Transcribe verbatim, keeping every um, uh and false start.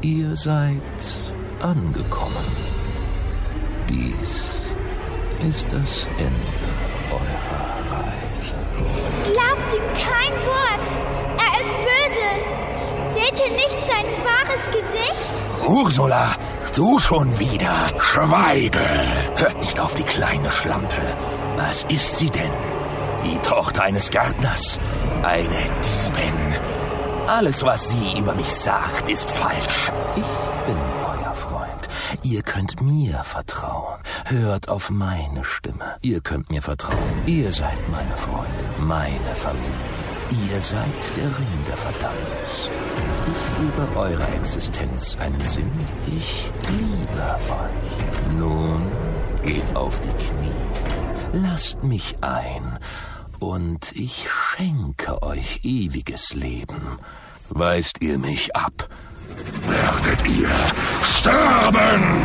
Ihr seid angekommen. Dies ist das Ende eurer Reise. Glaubt ihm kein Wort. Er ist böse. Seht ihr nicht sein wahres Gesicht? Ursula, du schon wieder. Schweige. Hört nicht auf die kleine Schlampe. Was ist sie denn? Die Tochter eines Gärtners. Eine Diebin. Alles, was sie über mich sagt, ist falsch. Ich bin euer Freund. Ihr könnt mir vertrauen. Hört auf meine Stimme. Ihr könnt mir vertrauen. Ihr seid meine Freunde, meine Familie. Ihr seid der Ring der Verdammnis. Ich gebe eurer Existenz einen Sinn. Ich liebe euch. Nun geht auf die Knie. Lasst mich ein. Und ich schenke euch ewiges Leben. Weist ihr mich ab, werdet ihr sterben!